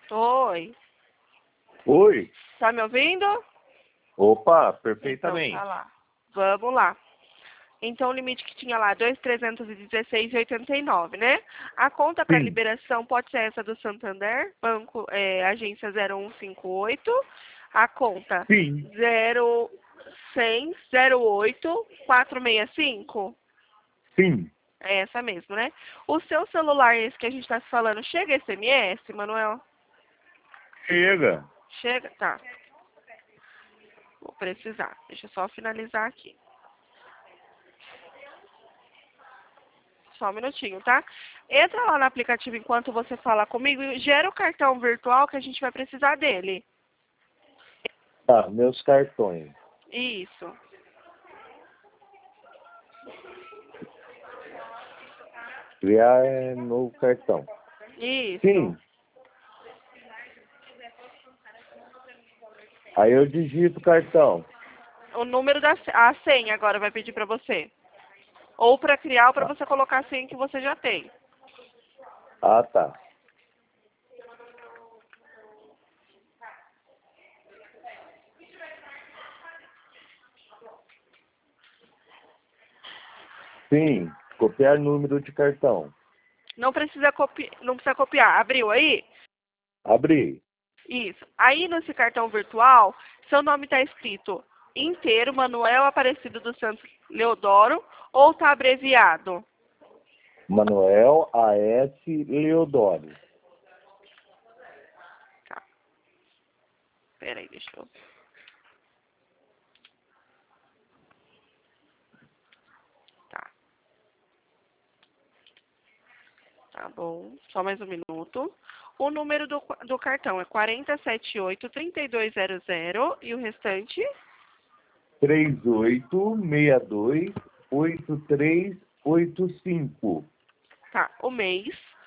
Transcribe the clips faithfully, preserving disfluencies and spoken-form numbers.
Oi. Oi. Tá me ouvindo? Opa, Então, perfeitamente. tá lá. Vamos lá. Então, o limite que tinha lá, dois mil trezentos e dezesseis reais e oitenta e nove, né? A conta para Sim. liberação pode ser essa do Santander, banco, é, agência zero um cinco oito. A conta Sim. zero cem zero oito quatro seis cinco. Sim. É essa mesmo, né? O seu celular, esse que a gente tá falando, chega S M S, Manuel? Chega. Chega? Tá. Vou precisar. Deixa eu só finalizar aqui. Só um minutinho, tá? Entra lá no aplicativo enquanto você fala comigo e gera o cartão virtual que a gente vai precisar dele. Tá, meus cartões. Isso. Criar é novo cartão. Isso. Sim. Aí eu digito o cartão. O número da se- a senha agora vai pedir pra você. Ou pra criar ou pra Tá. você colocar a senha que você já tem. Ah, tá. Sim. Copiar número de cartão. Não precisa copiar, não precisa copiar. Abriu aí? Abri. Isso. Aí nesse cartão virtual, seu nome está escrito inteiro, Manuel Aparecido dos Santos Leodoro, ou tá abreviado? Manuel A S Leodoro. Tá. Peraí, deixa eu... Tá. Tá bom. Só mais um minuto. O número do, do cartão é quatro zero sete oito, três dois zero zero e o restante? três oito seis dois oito três oito cinco. Tá. O mês.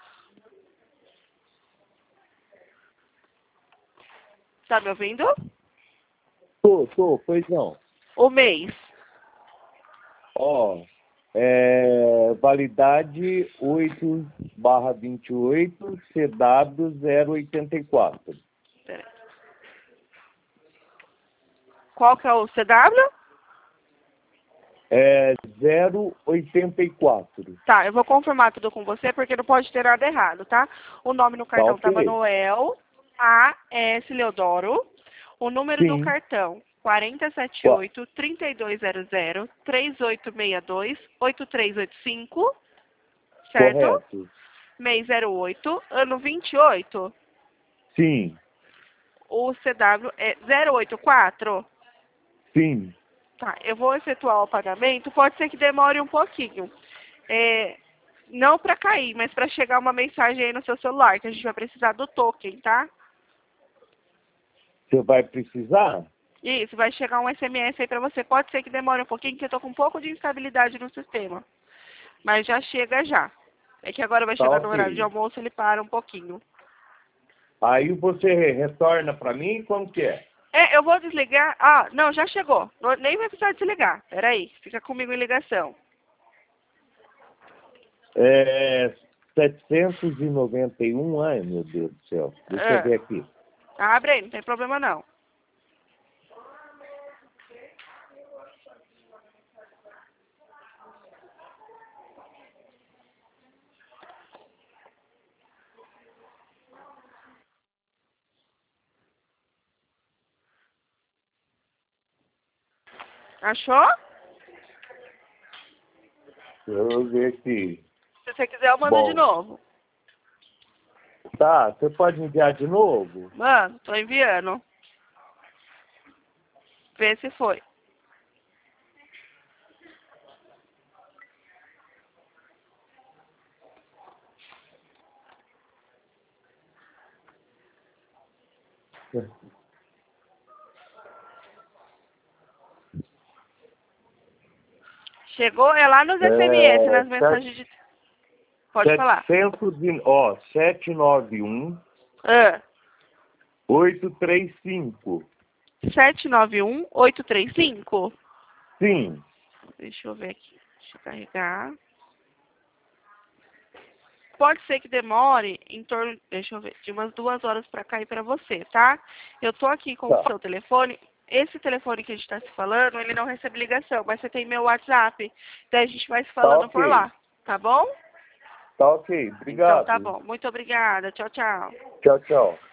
Tá me ouvindo? Tô, tô, pois não. O mês. Ó, é, validade oito barra vinte e oito, C W zero oitenta e quatro. Peraí. Qual que é o C W? É zero oitenta e quatro. Tá, eu vou confirmar tudo com você, porque não pode ter nada errado, tá? O nome no Tá cartão tá ok? Manuel A S Leodoro. O número do Sim, cartão, quatro sete qua- oito, três dois zero zero, três oito seis dois, oito três oito cinco, certo? correto. Mês zero oito, ano vinte e oito. Sim, O C W é zero oito quatro. sim. Tá, eu vou efetuar o pagamento, pode ser que demore um pouquinho. É, não para cair, mas para chegar uma mensagem aí no seu celular, que a gente vai precisar do token, tá? Você vai precisar? Isso, vai chegar um S M S aí para você. Pode ser que demore um pouquinho, que eu tô com um pouco de instabilidade no sistema. Mas já chega já. É que agora vai Tá chegar no horário de ok. almoço, ele para um pouquinho. Aí você retorna para mim, como que é? É, eu vou desligar. Ah, não, já chegou. Não- nem vai precisar desligar. Peraí, fica comigo em ligação. É setecentos e noventa e um, ai meu Deus do céu. Deixa eu Ah, ver aqui. abre aí, não tem problema não. Achou? Deixa eu ver aqui. Se você quiser, eu mando de Bom, novo. tá, você pode enviar de novo? Mano, tô enviando. Vê se foi. Chegou? É lá nos S M S, É, nas mensagens de... Pode falar. setecentos e, ó, sete nove um, Ah, oito três cinco. sete nove um, oito três cinco. Sim, Deixa eu ver aqui. Deixa eu carregar. pode ser que demore em torno, deixa eu ver, de umas duas horas para cair para você, tá? Eu tô aqui com Tá. o seu telefone. Esse telefone que a gente está se falando, ele não recebe ligação, mas você tem meu WhatsApp. Daí a gente vai se falando Tá por ok. lá, tá bom? Tá ok. Então tá Obrigado. bom. Muito obrigada. Tchau, tchau. Tchau, tchau.